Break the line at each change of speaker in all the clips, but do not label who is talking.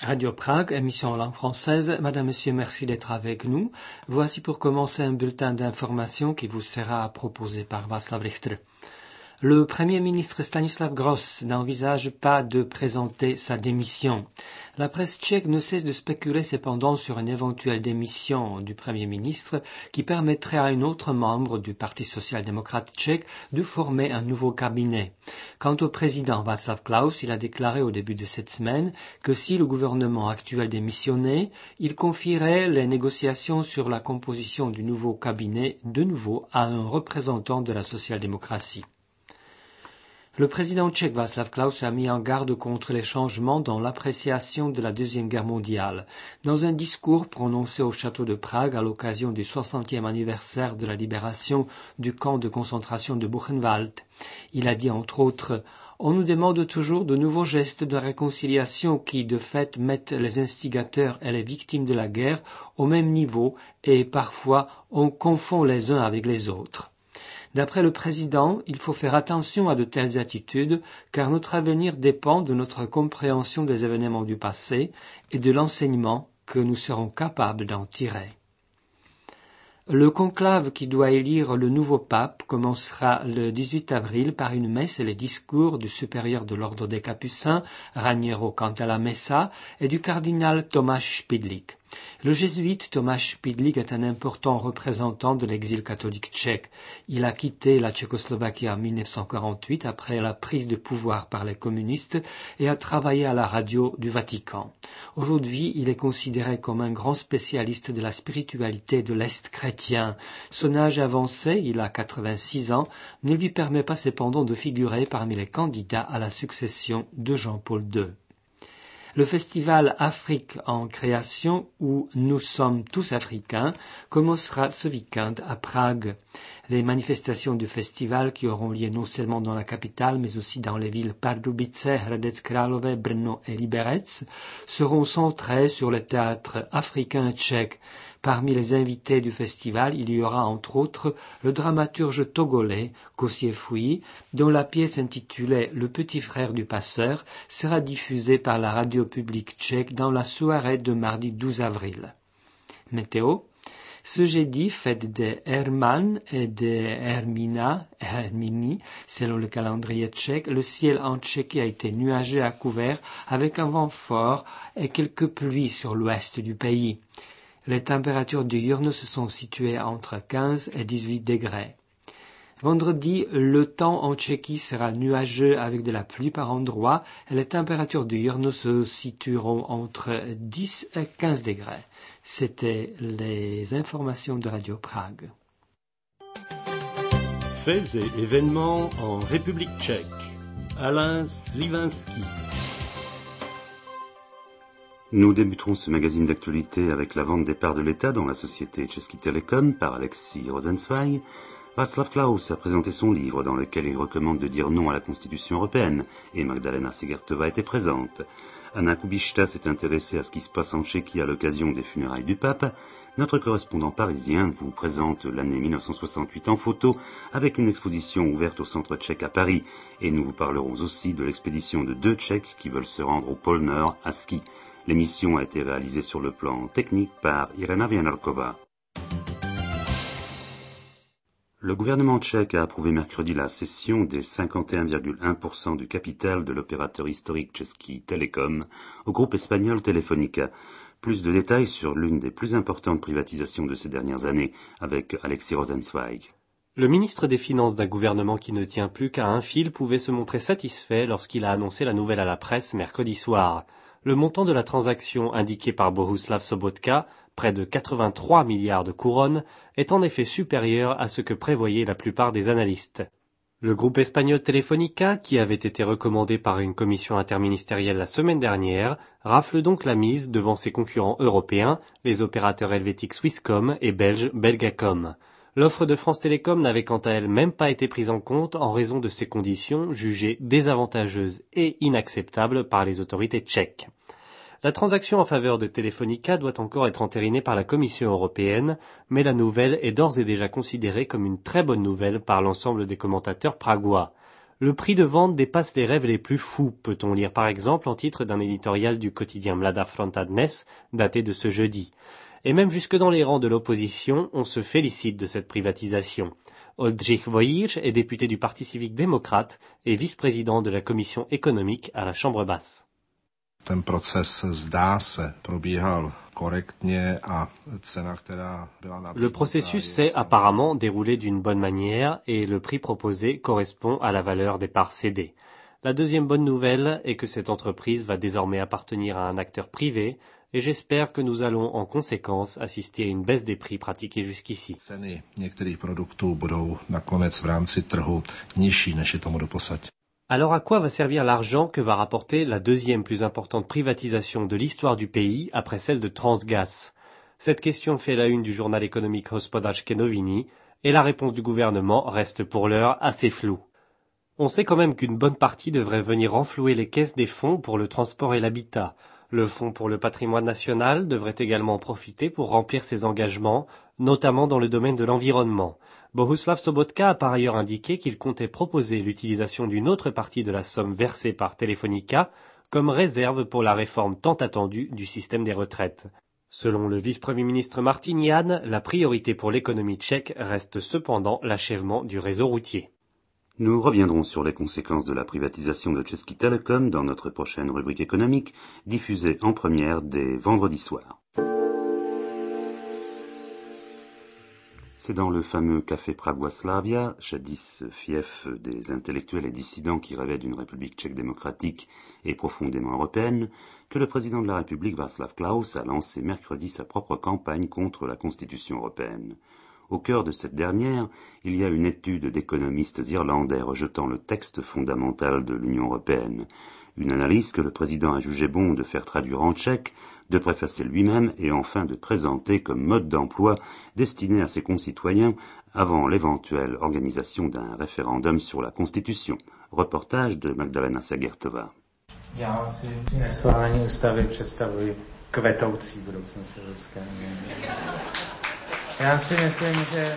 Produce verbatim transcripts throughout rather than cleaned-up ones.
Radio Prague, émission en langue française. Madame, Monsieur, merci d'être avec nous. Voici pour commencer un bulletin d'information qui vous sera proposé par Václav Richter. Le Premier ministre Stanislav Gross n'envisage pas de présenter sa démission. La presse tchèque ne cesse de spéculer cependant sur une éventuelle démission du Premier ministre qui permettrait à un autre membre du Parti social-démocrate tchèque de former un nouveau cabinet. Quant au président Václav Klaus, il a déclaré au début de cette semaine que si le gouvernement actuel démissionnait, il confierait les négociations sur la composition du nouveau cabinet de nouveau à un représentant de la social-démocratie. Le président tchèque Václav Klaus a mis en garde contre les changements dans l'appréciation de la Deuxième Guerre mondiale. Dans un discours prononcé au château de Prague à l'occasion du soixantième anniversaire de la libération du camp de concentration de Buchenwald, il a dit entre autres « On nous demande toujours de nouveaux gestes de réconciliation qui, de fait, mettent les instigateurs et les victimes de la guerre au même niveau et, parfois, on confond les uns avec les autres. » D'après le président, il faut faire attention à de telles attitudes car notre avenir dépend de notre compréhension des événements du passé et de l'enseignement que nous serons capables d'en tirer. Le conclave qui doit élire le nouveau pape commencera le dix-huit avril par une messe et les discours du supérieur de l'ordre des Capucins, Raniero Cantala Messa, et du cardinal Tomáš Špidlík. Le jésuite Tomáš Špidlík est un important représentant de l'exil catholique tchèque. Il a quitté la Tchécoslovaquie en mille neuf cent quarante-huit après la prise de pouvoir par les communistes et a travaillé à la radio du Vatican. Aujourd'hui, il est considéré comme un grand spécialiste de la spiritualité de l'Est chrétien. Son âge avancé, il a quatre-vingt-six ans, ne lui permet pas cependant de figurer parmi les candidats à la succession de Jean-Paul deux. Le festival Afrique en création, où nous sommes tous africains, commencera ce week-end à Prague. Les manifestations du festival, qui auront lieu non seulement dans la capitale, mais aussi dans les villes Pardubice, Hradec Králové, Brno et Liberec, seront centrées sur le théâtre africain tchèque. Parmi les invités du festival, il y aura entre autres le dramaturge togolais Kosciuszko, dont la pièce intitulée « Le petit frère du passeur » sera diffusée par la radio publique tchèque dans la soirée de mardi douze avril. Météo. Ce jeudi, fête des Hermann et des Hermina, Hermini, selon le calendrier tchèque, le ciel en Tchéquie a été nuageux à couvert avec un vent fort et quelques pluies sur l'ouest du pays. Les températures diurnes se sont situées entre quinze et dix-huit degrés. Vendredi, le temps en Tchéquie sera nuageux avec de la pluie par endroits et les températures diurnes se situeront entre dix et quinze degrés. C'était les informations de Radio Prague.
Faits et événements en République tchèque. Alain Slivinski.
Nous débuterons ce magazine d'actualité avec la vente des parts de l'État dans la société Český Telecom par Alexis Rosenzweig. Václav Klaus a présenté son livre dans lequel il recommande de dire non à la Constitution européenne et Magdalena Segertová était présente. Anna Kubišta s'est intéressée à ce qui se passe en Tchéquie à l'occasion des funérailles du pape. Notre correspondant parisien vous présente l'année mille neuf cent soixante-huit en photo avec une exposition ouverte au centre tchèque à Paris. Et nous vous parlerons aussi de l'expédition de deux Tchèques qui veulent se rendre au pôle Nord à ski. L'émission a été réalisée sur le plan technique par Irena Vianarkova. Le gouvernement tchèque a approuvé mercredi la cession des cinquante et un virgule un pour cent du capital de l'opérateur historique Český Telecom au groupe espagnol Telefónica. Plus de détails sur l'une des plus importantes privatisations de ces dernières années avec Alexis Rosenzweig.
Le ministre des Finances d'un gouvernement qui ne tient plus qu'à un fil pouvait se montrer satisfait lorsqu'il a annoncé la nouvelle à la presse mercredi soir. Le montant de la transaction indiqué par Bohuslav Sobotka, près de quatre-vingt-trois milliards de couronnes, est en effet supérieur à ce que prévoyaient la plupart des analystes. Le groupe espagnol Telefónica, qui avait été recommandé par une commission interministérielle la semaine dernière, rafle donc la mise devant ses concurrents européens, les opérateurs helvétiques Swisscom et belges Belgacom. L'offre de France Télécom n'avait quant à elle même pas été prise en compte en raison de ces conditions jugées désavantageuses et inacceptables par les autorités tchèques. La transaction en faveur de Telefónica doit encore être entérinée par la Commission européenne, mais la nouvelle est d'ores et déjà considérée comme une très bonne nouvelle par l'ensemble des commentateurs pragois. Le prix de vente dépasse les rêves les plus fous, peut-on lire par exemple en titre d'un éditorial du quotidien Mlada Fronta Dnes, daté de ce jeudi. Et même jusque dans les rangs de l'opposition, on se félicite de cette privatisation. Oldřich Vojíř est député du Parti civique démocrate et vice-président de la commission économique à la Chambre basse.
Ten proces zdá se probíhal korektně a cena, která byla nabídnuta.
Le processus s'est apparemment déroulé d'une bonne manière et le prix proposé correspond à la valeur des parts cédées. La deuxième bonne nouvelle est que cette entreprise va désormais appartenir à un acteur privé et j'espère que nous allons en conséquence assister à une baisse des prix pratiqués jusqu'ici.
Ceny některých produktů budou nakonec v rámci trhu nižší, než je tomu doposud.
Alors à quoi va servir l'argent que va rapporter la deuxième plus importante privatisation de l'histoire du pays après celle de Transgas? Cette question fait la une du journal économique Hospodářské noviny et la réponse du gouvernement reste pour l'heure assez floue. On sait quand même qu'une bonne partie devrait venir renflouer les caisses des fonds pour le transport et l'habitat. Le Fonds pour le patrimoine national devrait également en profiter pour remplir ses engagements, notamment dans le domaine de l'environnement. Bohuslav Sobotka a par ailleurs indiqué qu'il comptait proposer l'utilisation d'une autre partie de la somme versée par Telefonica comme réserve pour la réforme tant attendue du système des retraites. Selon le vice-premier ministre Martin Jan, la priorité pour l'économie tchèque reste cependant l'achèvement du réseau routier.
Nous reviendrons sur les conséquences de la privatisation de Český Telecom dans notre prochaine rubrique économique, diffusée en première dès vendredi soir. C'est dans le fameux café Pragouaslavia, jadis fief des intellectuels et dissidents qui rêvaient d'une république tchèque démocratique et profondément européenne, que le président de la République Václav Klaus a lancé mercredi sa propre campagne contre la Constitution européenne. Au cœur de cette dernière, il y a une étude d'économistes irlandais rejetant le texte fondamental de l'Union européenne, une analyse que le président a jugé bon de faire traduire en tchèque, de préfacer lui-même et enfin de présenter comme mode d'emploi destiné à ses concitoyens avant l'éventuelle organisation d'un référendum sur la Constitution. Reportage de Magdalena Sagertova.
Já si při neschválení ústavy představuji kvetoucí budoucnost Evropské unie. Já si myslím, že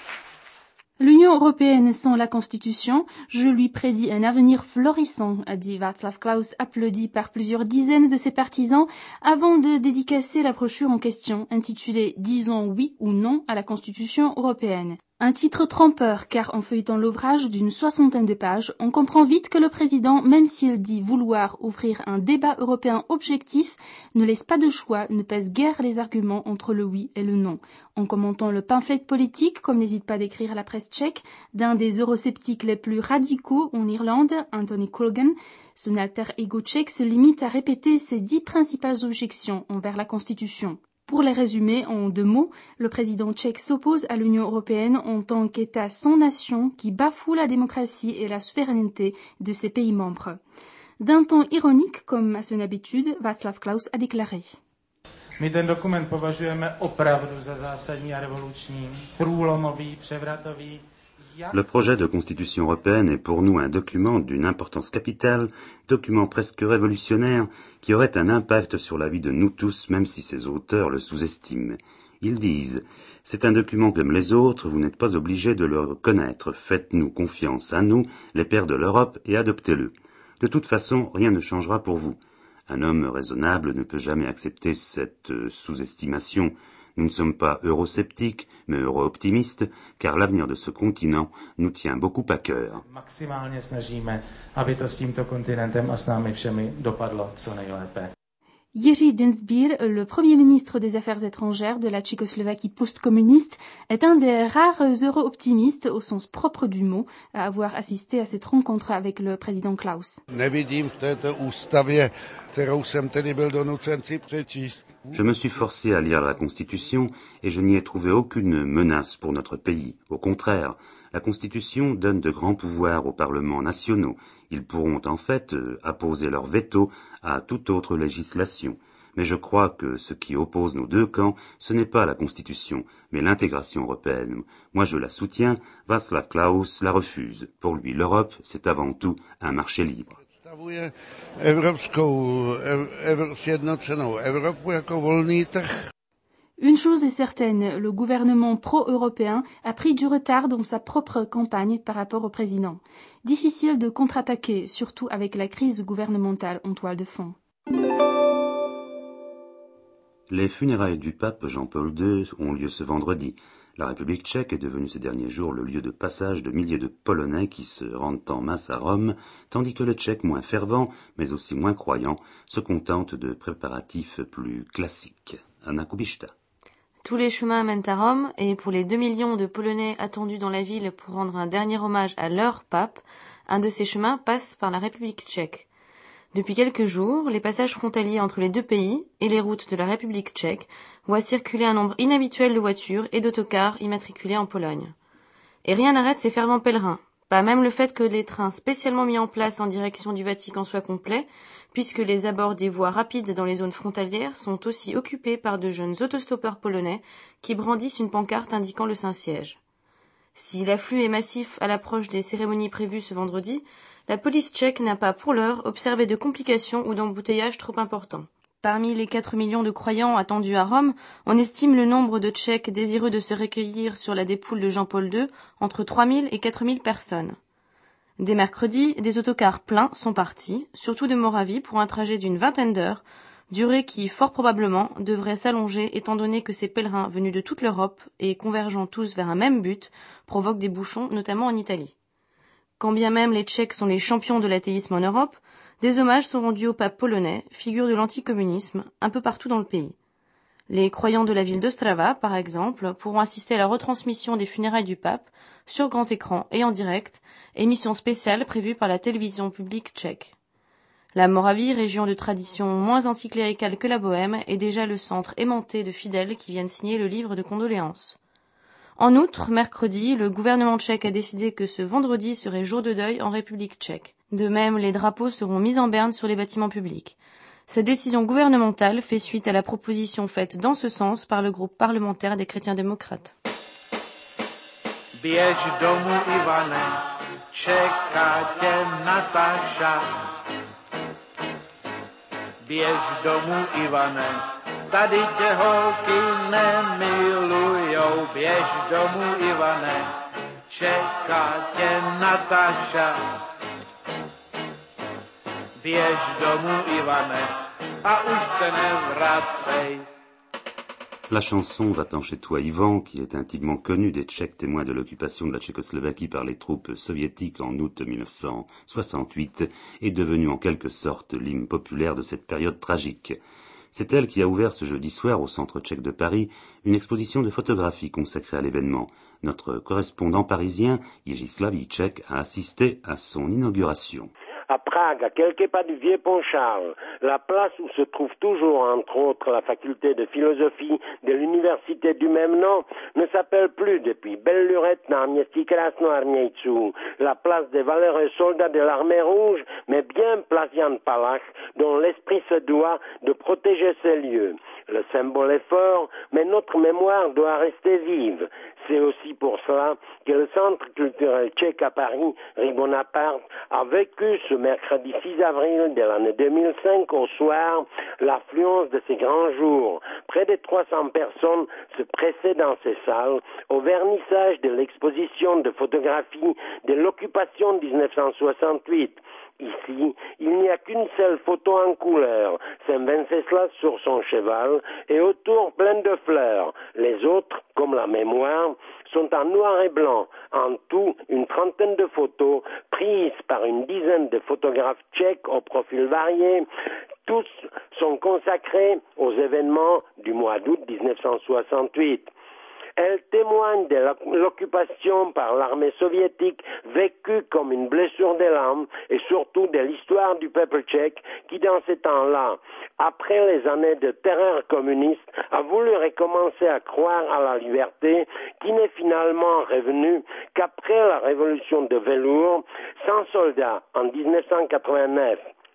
L'Union européenne sans la Constitution, je lui prédis un avenir florissant, a dit Václav Klaus, applaudi par plusieurs dizaines de ses partisans avant de dédicacer la brochure en question, intitulée « Disons oui ou non à la Constitution européenne ». Un titre trompeur, car en feuilletant l'ouvrage d'une soixantaine de pages, on comprend vite que le président, même s'il dit vouloir ouvrir un débat européen objectif, ne laisse pas de choix, ne pèse guère les arguments entre le oui et le non. En commentant le pamphlet politique, comme n'hésite pas d'écrire la presse tchèque, d'un des eurosceptiques les plus radicaux en Irlande, Anthony Colgan, son alter ego tchèque se limite à répéter ses dix principales objections envers la Constitution. Pour les résumer en deux mots, le président tchèque s'oppose à l'Union européenne en tant qu'État sans nation qui bafoue la démocratie et la souveraineté de ses pays membres. D'un ton ironique, comme à son habitude, Václav Klaus a déclaré.
My ten dokument považujeme opravdu za zásadní a revoluční, průlomový, převratový.
Le projet de constitution européenne est pour nous un document d'une importance capitale, document presque révolutionnaire, qui aurait un impact sur la vie de nous tous, même si ses auteurs le sous-estiment. Ils disent « C'est un document comme les autres, vous n'êtes pas obligés de le connaître, faites-nous confiance à nous, les pères de l'Europe, et adoptez-le. De toute façon, rien ne changera pour vous. » Un homme raisonnable ne peut jamais accepter cette sous-estimation. Nous ne sommes pas eurosceptiques, mais euro-optimistes, car l'avenir de ce continent nous tient beaucoup à cœur.
Maximálně snažíme, aby to s tímto kontinentem a s námi všemi dopadlo co nejlépe.
Jiří Dienstbier, le premier ministre des Affaires étrangères de la Tchécoslovaquie post-communiste, est un des rares euro-optimistes au sens propre du mot à avoir assisté à cette rencontre avec le président Klaus.
Nevidím v této ústavě, kterou jsem tedy byl donucen si přečíst.
Je me suis forcé à lire la Constitution et je n'y ai trouvé aucune menace pour notre pays. Au contraire, la Constitution donne de grands pouvoirs aux parlements nationaux. Ils pourront en fait euh, apposer leur veto à toute autre législation. Mais je crois que ce qui oppose nos deux camps, ce n'est pas la Constitution, mais l'intégration européenne. Moi je la soutiens, Václav Klaus la refuse. Pour lui, l'Europe, c'est avant tout un marché libre.
Představuje evropskou, ev, ev, sjednocenou Evropu jako volný trh.
Une chose est certaine, le gouvernement pro-européen a pris du retard dans sa propre campagne par rapport au président. Difficile de contre-attaquer, surtout avec la crise gouvernementale en toile de fond.
Les funérailles du pape Jean-Paul deux ont lieu ce vendredi. La République tchèque est devenue ces derniers jours le lieu de passage de milliers de Polonais qui se rendent en masse à Rome, tandis que les Tchèques moins fervents, mais aussi moins croyants, se contentent de préparatifs plus classiques. Anna Kubishta.
Tous les chemins mènent à Rome, et pour les deux millions de Polonais attendus dans la ville pour rendre un dernier hommage à leur pape, un de ces chemins passe par la République tchèque. Depuis quelques jours, les passages frontaliers entre les deux pays et les routes de la République tchèque voient circuler un nombre inhabituel de voitures et d'autocars immatriculés en Pologne. Et rien n'arrête ces fervents pèlerins, pas même le fait que les trains spécialement mis en place en direction du Vatican soient complets, puisque les abords des voies rapides dans les zones frontalières sont aussi occupés par de jeunes autostoppeurs polonais qui brandissent une pancarte indiquant le Saint-Siège. Si l'afflux est massif à l'approche des cérémonies prévues ce vendredi, la police tchèque n'a pas pour l'heure observé de complications ou d'embouteillages trop importants. Parmi les quatre millions de croyants attendus à Rome, on estime le nombre de Tchèques désireux de se recueillir sur la dépouille de Jean-Paul deux entre trois mille et quatre mille personnes. Dès mercredi, des autocars pleins sont partis, surtout de Moravie, pour un trajet d'une vingtaine d'heures, durée qui, fort probablement, devrait s'allonger étant donné que ces pèlerins venus de toute l'Europe et convergeant tous vers un même but provoquent des bouchons, notamment en Italie. Quand bien même les Tchèques sont les champions de l'athéisme en Europe, des hommages sont rendus au pape polonais, figure de l'anticommunisme, un peu partout dans le pays. Les croyants de la ville d'Ostrava, par exemple, pourront assister à la retransmission des funérailles du pape, sur grand écran et en direct, émission spéciale prévue par la télévision publique tchèque. La Moravie, région de tradition moins anticléricale que la Bohême, est déjà le centre aimanté de fidèles qui viennent signer le livre de condoléances. En outre, mercredi, le gouvernement tchèque a décidé que ce vendredi serait jour de deuil en République tchèque. De même, les drapeaux seront mis en berne sur les bâtiments publics. Cette décision gouvernementale fait suite à la proposition faite dans ce sens par le groupe parlementaire des chrétiens démocrates.
Běž domů, Ivane, čeká tě Nataša. Běž domů, Ivane, tady tě holky nemilujou. Běž domů, Ivane, čeká tě Nataša. Běž domů, Ivane, a už se nevracej.
La chanson Va-t'en chez toi, Ivan, qui est intimement connue des Tchèques témoins de l'occupation de la Tchécoslovaquie par les troupes soviétiques en août mille neuf cent soixante-huit, est devenue en quelque sorte l'hymne populaire de cette période tragique. C'est elle qui a ouvert ce jeudi soir au Centre tchèque de Paris une exposition de photographies consacrée à l'événement. Notre correspondant parisien, Jiří Slavíček, a assisté à son inauguration.
À Prague, à quelques pas du vieux pont Charles, la place où se trouve toujours, entre autres, la faculté de philosophie de l'université du même nom, ne s'appelle plus depuis Belle Lurette náměstí Krásnoarmějců, la place des valeureux soldats de l'armée rouge, mais bien place Jan Palach, dont l'esprit se doit de protéger ces lieux. Le symbole est fort, mais notre mémoire doit rester vive. C'est aussi pour cela que le Centre culturel tchèque à Paris, Rue Bonaparte, a vécu ce mercredi six avril de l'année deux mille cinq au soir l'affluence de ces grands jours. Près de trois cents personnes se pressaient dans ces salles au vernissage de l'exposition de photographies de l'occupation dix-neuf cent soixante-huit. Ici, il n'y a qu'une seule photo en couleur, Saint Venceslas sur son cheval, et autour plein de fleurs. Les autres, comme la mémoire, sont en noir et blanc. En tout, une trentaine de photos prises par une dizaine de photographes tchèques au profil varié. Tous sont consacrés aux événements du mois d'août dix-neuf cent soixante-huit. Elle témoigne de l'occupation par l'armée soviétique vécue comme une blessure de l'âme et surtout de l'histoire du peuple tchèque qui, dans ces temps-là, après les années de terreur communiste, a voulu recommencer à croire à la liberté qui n'est finalement revenue qu'après la révolution de velours, sans soldats en dix-neuf cent quatre-vingt-neuf.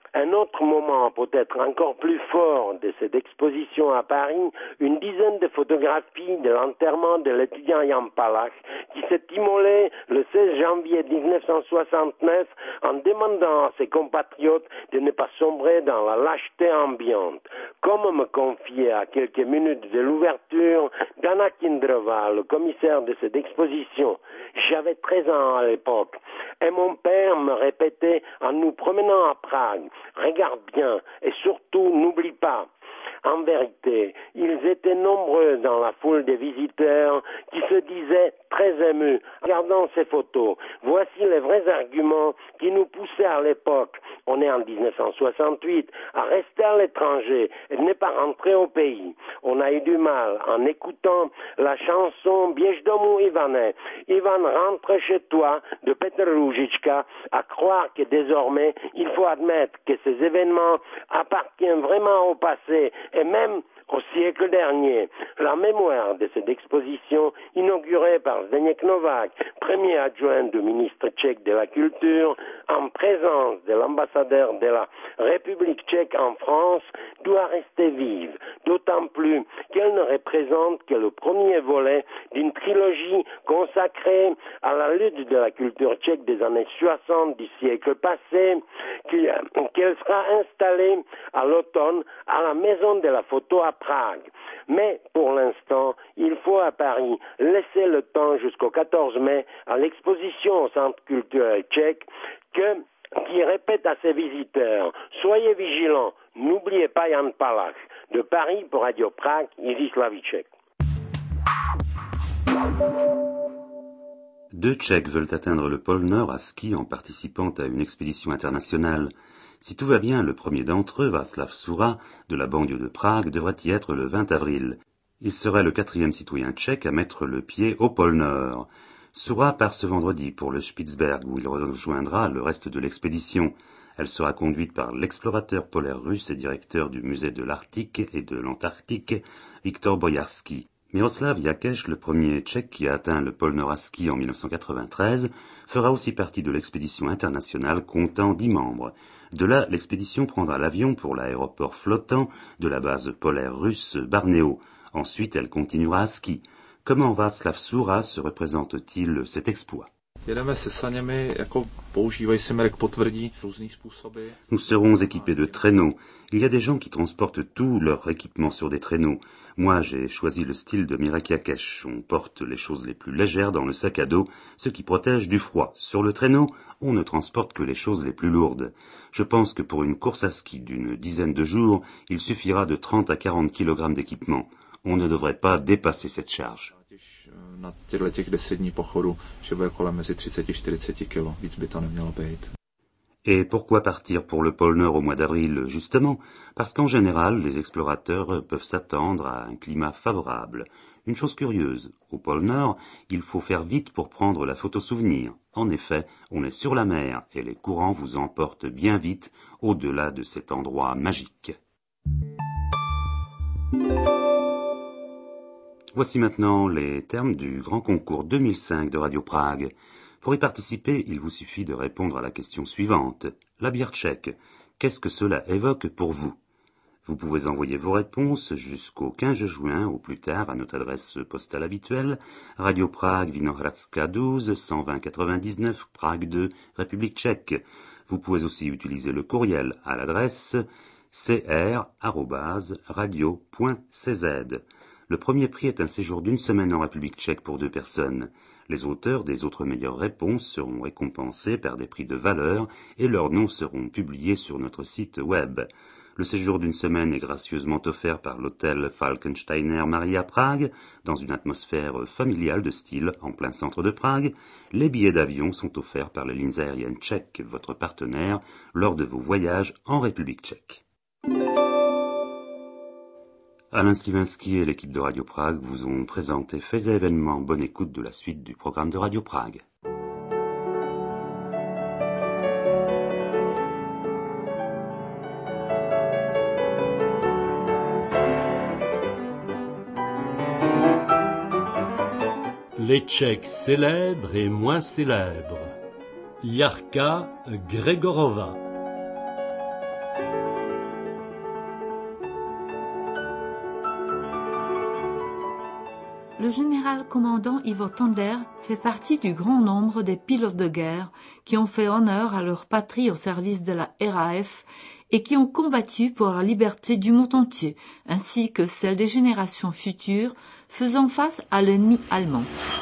Un autre moment, peut-être encore plus fort de cette exposition à Paris, une dizaine de photographies de l'enterrement de l'étudiant Jan Palach, qui s'est immolé le seize janvier dix-neuf cent soixante-neuf en demandant à ses compatriotes de ne pas sombrer dans la lâcheté ambiante. Comme me confiait à quelques minutes de l'ouverture Dana Kindrova, le commissaire de cette exposition. J'avais treize ans à l'époque, et mon père me répétait en nous promenant à Prague: regarde bien et surtout n'oublie pas. En vérité, ils étaient nombreux dans la foule des visiteurs qui se disaient très émus. Regardant ces photos, voici les vrais arguments qui nous poussaient à l'époque, on est en dix-neuf cent soixante-huit, à rester à l'étranger et ne pas rentrer au pays. On a eu du mal en écoutant la chanson Běž domů, Ivane, Ivan rentre chez toi de Petr Růžička, à croire que désormais il faut admettre que ces événements appartiennent vraiment au passé et même au siècle dernier. La mémoire de cette exposition, inaugurée par Zdeněk Novák, premier adjoint du ministre tchèque de la Culture, en présence de l'ambassadeur de la République tchèque en France, doit rester vive, d'autant plus qu'elle ne représente que le premier volet d'une trilogie consacrée à la lutte de la culture tchèque des années soixante du siècle passé, qu'elle sera installée à l'automne à la Maison de la Photo à Prague. Mais pour l'instant, il faut à Paris laisser le temps jusqu'au quatorze mai à l'exposition au Centre culturel tchèque que, qui répète à ses visiteurs: soyez vigilants, n'oubliez pas Jan Palach. De Paris pour Radio Prague, Jiří Slavíček.
Deux Tchèques veulent atteindre le pôle Nord à ski en participant à une expédition internationale. Si tout va bien, le premier d'entre eux, Václav Sura, de la banlieue de Prague, devrait y être le vingt avril. Il serait le quatrième citoyen tchèque à mettre le pied au pôle Nord. Sura part ce vendredi pour le Spitzberg, où il rejoindra le reste de l'expédition. Elle sera conduite par l'explorateur polaire russe et directeur du musée de l'Arctique et de l'Antarctique, Viktor Boyarsky. Miroslav Jakeš, le premier Tchèque qui a atteint le pôle Nord à ski en mille neuf cent quatre-vingt-treize, fera aussi partie de l'expédition internationale comptant dix membres. De là, l'expédition prendra l'avion pour l'aéroport flottant de la base polaire russe Barnéo. Ensuite, elle continuera à ski. Comment Václav Sura se représente-t-il cet exploit? Nous serons équipés de traîneaux. Il y a des gens qui transportent tout leur équipement sur des traîneaux. Moi, j'ai choisi le style de Mirek Jakeš. On porte les choses les plus légères dans le sac à dos, ce qui protège du froid. Sur le traîneau, on ne transporte que les choses les plus lourdes. Je pense que pour une course à ski d'une dizaine de jours, il suffira de trente à quarante kilogrammes d'équipement. On ne devrait pas dépasser cette charge. Et pourquoi partir pour le pôle Nord au mois d'avril, justement? Parce qu'en général, les explorateurs peuvent s'attendre à un climat favorable. Une chose curieuse, au pôle Nord, il faut faire vite pour prendre la photo souvenir. En effet, on est sur la mer et les courants vous emportent bien vite au-delà de cet endroit magique. Voici maintenant les termes du grand concours deux mille cinq de Radio Prague. Pour y participer, il vous suffit de répondre à la question suivante. La bière tchèque, qu'est-ce que cela évoque pour vous? Vous pouvez envoyer vos réponses jusqu'au quinze juin, au plus tard, à notre adresse postale habituelle, Radio Prague, Vinohradska douze, cent vingt quatre-vingt-dix-neuf, Prague deux, République tchèque. Vous pouvez aussi utiliser le courriel à l'adresse c r arobase radio point c z. Le premier prix est un séjour d'une semaine en République tchèque pour deux personnes. Les auteurs des autres meilleures réponses seront récompensés par des prix de valeur et leurs noms seront publiés sur notre site web. Le séjour d'une semaine est gracieusement offert par l'hôtel Falkensteiner Maria Prague, dans une atmosphère familiale de style en plein centre de Prague. Les billets d'avion sont offerts par les lignes aériennes tchèques, votre partenaire, lors de vos voyages en République tchèque. Alain Sliwinski et l'équipe de Radio Prague vous ont présenté Faits et événements. Bonne écoute de la suite du programme de Radio Prague.
Les Tchèques célèbres et moins célèbres. Jarka Gregorova.
Le général commandant Ivo Tonder fait partie du grand nombre des pilotes de guerre qui ont fait honneur à leur patrie au service de la R A F et qui ont combattu pour la liberté du monde entier, ainsi que celle des générations futures faisant face à l'ennemi allemand.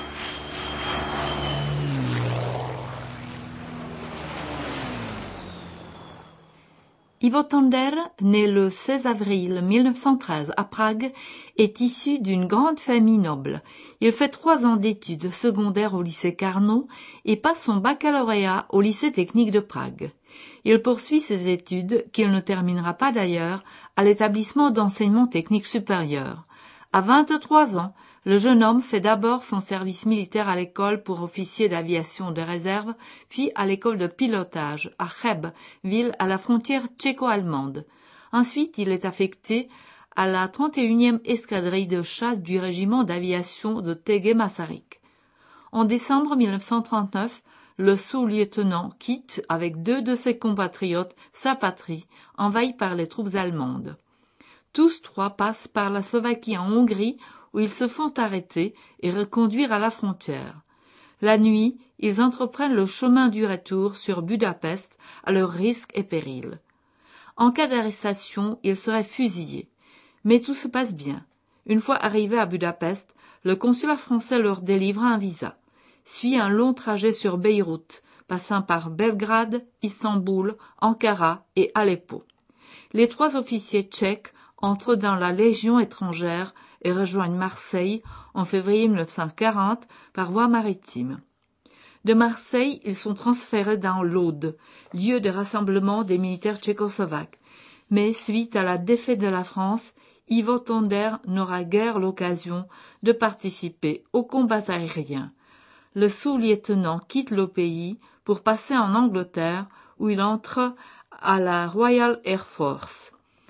Ivo Tonder, né le seize avril mille neuf cent treize à Prague, est issu d'une grande famille noble. Il fait trois ans d'études secondaires au lycée Carnot et passe son baccalauréat au lycée technique de Prague. Il poursuit ses études, qu'il ne terminera pas d'ailleurs, à l'établissement d'enseignement technique supérieur. À vingt-trois ans, le jeune homme fait d'abord son service militaire à l'école pour officier d'aviation de réserve, puis à l'école de pilotage à Cheb, ville à la frontière tchéco-allemande. Ensuite, il est affecté à la trente et unième escadrille de chasse du régiment d'aviation de T G Masaryk. En décembre mille neuf cent trente-neuf, le sous-lieutenant quitte, avec deux de ses compatriotes, sa patrie, envahie par les troupes allemandes. Tous trois passent par la Slovaquie en Hongrie, où ils se font arrêter et reconduire à la frontière. La nuit, ils entreprennent le chemin du retour sur Budapest à leur risque et péril. En cas d'arrestation, ils seraient fusillés. Mais tout se passe bien. Une fois arrivés à Budapest, le consulat français leur délivre un visa. Suit un long trajet sur Beyrouth, passant par Belgrade, Istanbul, Ankara et Aleppo. Les trois officiers tchèques entrent dans la Légion étrangère et rejoignent Marseille en février mille neuf cent quarante par voie maritime. De Marseille, ils sont transférés dans l'Aude, lieu de rassemblement des militaires tchécoslovaques. Mais suite à la défaite de la France, Ivo Tonder n'aura guère l'occasion de participer aux combats aériens. Le sous-lieutenant quitte le pays pour passer en Angleterre, où il entre à la Royal Air Force.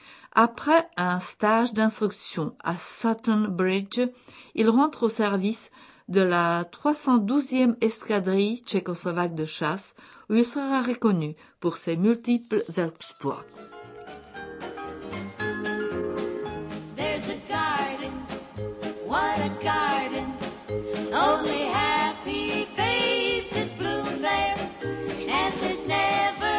Après un stage d'instruction à Sutton Bridge, il rentre au service de la trois cent douzième escadrille tchécoslovaque de chasse, où il sera reconnu pour ses multiples exploits.
There's a garden, what a garden, only happy faces bloom there, and there's never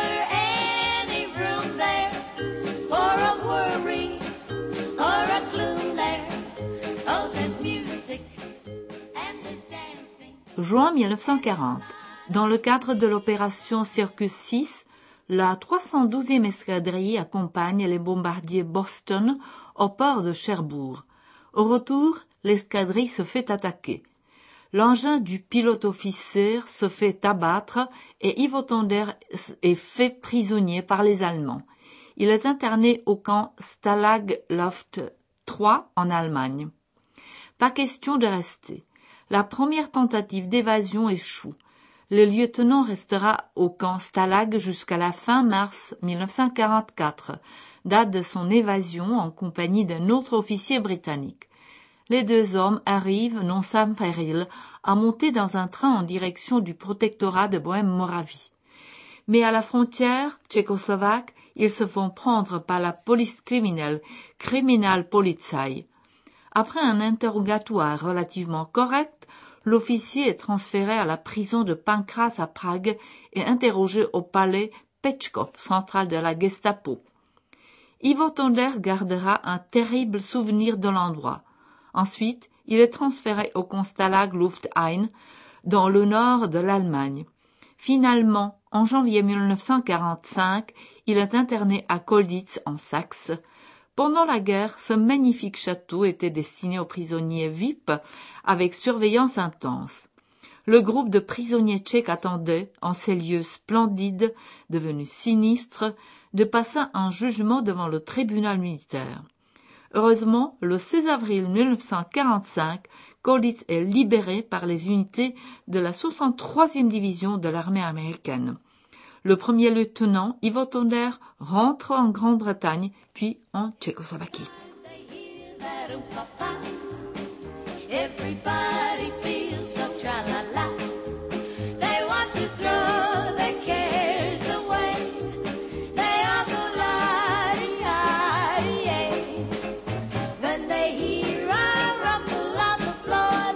any room there for a worry or a gloom there. Oh, there's music and there's dancing.
Juin mille neuf cent quarante. Dans le cadre de l'opération Circus six, la trois cent douzième escadrille accompagne les bombardiers Boston au port de Cherbourg. Au retour, l'escadrille se fait attaquer. L'engin du pilote-officier se fait abattre et Ivo Tonder est fait prisonnier par les Allemands. Il est interné au camp Stalag Luft trois en Allemagne. Pas question de rester. La première tentative d'évasion échoue. Le lieutenant restera au camp Stalag jusqu'à la fin mars mille neuf cent quarante-quatre, date de son évasion en compagnie d'un autre officier britannique. Les deux hommes arrivent, non sans péril, à monter dans un train en direction du protectorat de Bohême-Moravie. Mais à la frontière tchécoslovaque, ils se font prendre par la police criminelle, Kriminalpolizei. Après un interrogatoire relativement correct, l'officier est transféré à la prison de Pankras à Prague et interrogé au palais Pečkov, central de la Gestapo. Ivo Tonder gardera un terrible souvenir de l'endroit. Ensuite, il est transféré au camp Stalag Luft un, dans le nord de l'Allemagne. Finalement, en janvier mille neuf cent quarante-cinq, il est interné à Kolditz en Saxe. Pendant la guerre, ce magnifique château était destiné aux prisonniers V I P avec surveillance intense. Le groupe de prisonniers tchèques attendait, en ces lieux splendides, devenus sinistres, de passer un jugement devant le tribunal militaire. Heureusement, le seize avril mille neuf cent quarante-cinq, Kolditz est libéré par les unités de la soixante-troisième division de l'armée américaine. Le premier lieutenant, Ivo Tonder, rentre en Grande-Bretagne, puis en Tchécoslovaquie.
Everybody feels so tra-la-la. They want to throw their cares away. They are so la-di-da-di-yay. When they hear a rumble on the floor,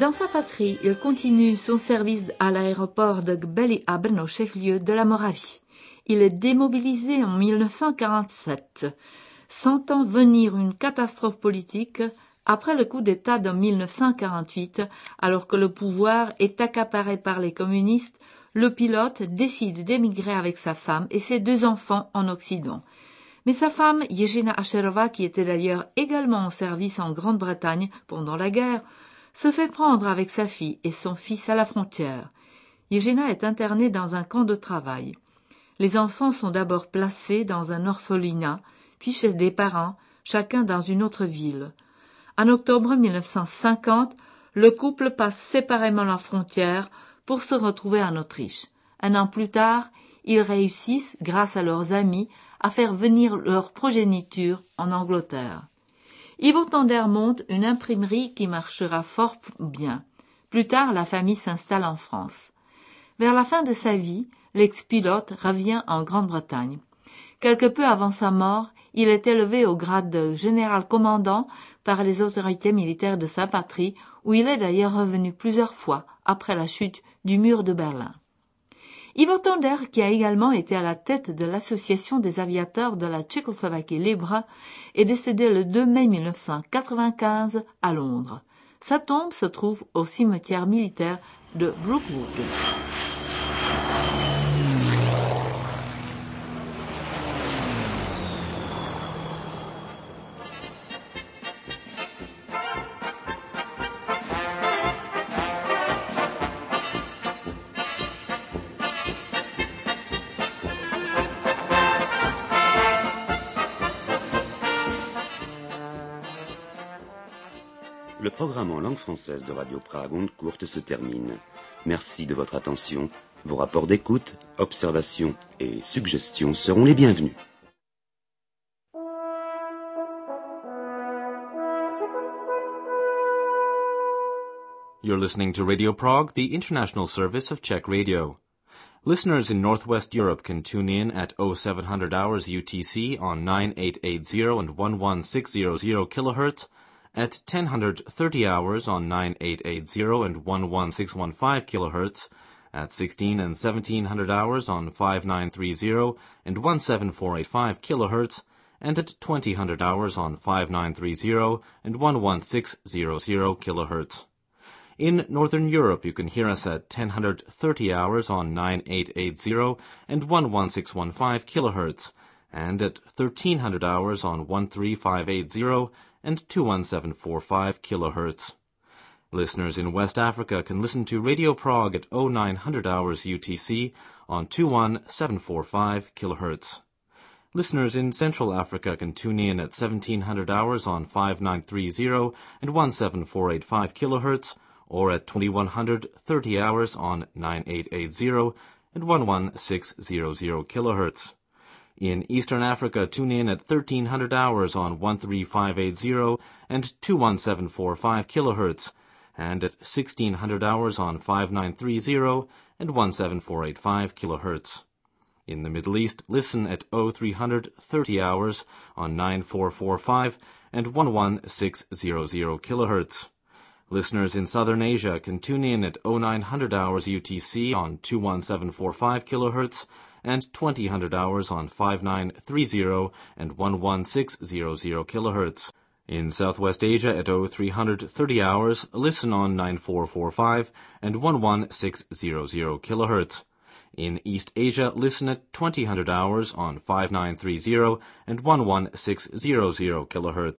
Dans sa patrie, il continue son service à l'aéroport de Gbeli-Abn au chef-lieu de la Moravie. Il est démobilisé en mille neuf cent quarante-sept. Sentant venir une catastrophe politique, après le coup d'État de mille neuf cent quarante-huit, alors que le pouvoir est accaparé par les communistes, le pilote décide d'émigrer avec sa femme et ses deux enfants en Occident. Mais sa femme, Yegina Asherova, qui était d'ailleurs également en service en Grande-Bretagne pendant la guerre, se fait prendre avec sa fille et son fils à la frontière. Yegina est internée dans un camp de travail. Les enfants sont d'abord placés dans un orphelinat, puis chez des parents, chacun dans une autre ville. En octobre mille neuf cent cinquante, le couple passe séparément la frontière pour se retrouver en Autriche. Un an plus tard, ils réussissent, grâce à leurs amis, à faire venir leur progéniture en Angleterre. Ivo Tonder monte une imprimerie qui marchera fort bien. Plus tard, la famille s'installe en France. Vers la fin de sa vie, l'ex-pilote revient en Grande-Bretagne. Quelque peu avant sa mort, il est élevé au grade de général-commandant par les autorités militaires de sa patrie, où il est d'ailleurs revenu plusieurs fois après la chute du mur de Berlin. Ivo Tonder, qui a également été à la tête de l'Association des aviateurs de la Tchécoslovaquie libre, est décédé le deux mai mille neuf cent quatre-vingt-quinze à Londres. Sa tombe se trouve au cimetière militaire de Brookwood.
Le programme en langue française de Radio Prague Onde Courte se termine. Merci de votre attention. Vos rapports d'écoute, observations et suggestions seront les bienvenus.
You're listening to Radio Prague, the international service of Czech radio. Listeners in Northwest Europe can tune in at oh seven hundred hours U T C on nine eight eight zero and one one six hundred kilohertz, at ten thirty hours on nine eight eight zero and one one six one five kilohertz, at sixteen and seventeen hundred hours on five nine three zero and one seven four eight five kilohertz, and at twenty hundred hours on five nine three zero and one one six hundred kilohertz. In Northern Europe, you can hear us at ten thirty hours on nine eight eight zero and one one six one five kilohertz, and at thirteen hundred hours on one three five eight zero and two one seven four five kilohertz. Listeners in West Africa can listen to Radio Prague at oh nine hundred hours U T C on two one seven four five kilohertz. Listeners in Central Africa can tune in at seventeen hundred hours on five nine three zero and one seven four eight five kilohertz, or at twenty-one thirty hours on nine eight eight zero and one one six hundred kilohertz. In Eastern Africa, tune in at thirteen hundred hours on one three five eight zero and two one seven four five kilohertz, and at sixteen hundred hours on five nine three zero and one seven four eight five kilohertz. In the Middle East, listen at oh three thirty hours on nine four four five and one one six hundred kilohertz. Listeners in Southern Asia can tune in at oh nine hundred hours U T C on two one seven four five kilohertz and twenty hundred hours on five nine three zero and one one six hundred kilohertz. In Southwest Asia at oh three thirty hours, listen on nine four four five and one one six hundred kilohertz. In East Asia, listen at twenty hundred hours on five nine three zero and one one six hundred kilohertz.